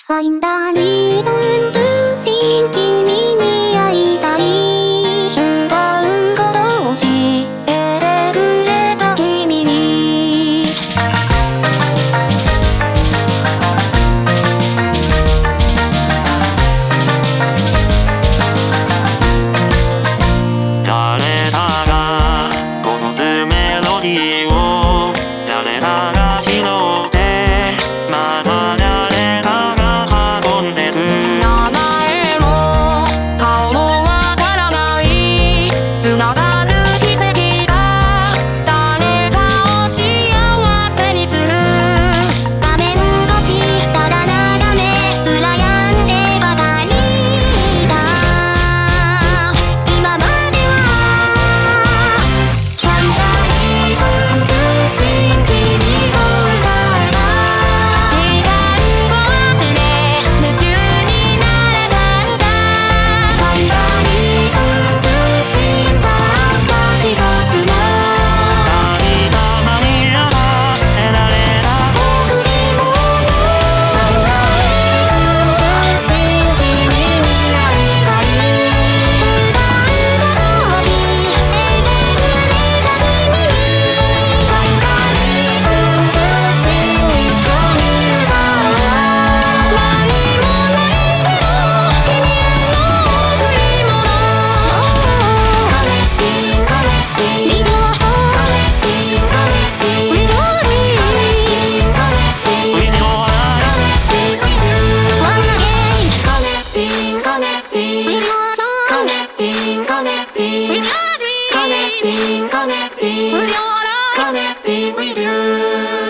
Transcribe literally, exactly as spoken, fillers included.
Find a reason to think 君に会いたい歌うことを教えてくれた君に誰かがこのスメロディーを誰かが拾ってまた誰かが運んでく名前も顔もわからない繋がる奇跡が誰かを幸せにする画面越しただ眺め羨んでばかりだ今まではファンタリーコントゥシン君と歌えば時間を忘れ夢中になれたんだファンタリーコントゥシンたった一つの神様に与えられた贈り物ファンタリーコントゥシン君に会いたい歌うことを教えてくれた君にファンタリーコントゥシン一緒に歌おう何もないけど君への贈り物 Connecting Connecting with your heart Connecting Connecting with your dreams Connecting with your eyes Connecting with you once again Connecting Connecting with your soul Connecting Connecting with your dreams Connecting Connecting with your love Connecting with you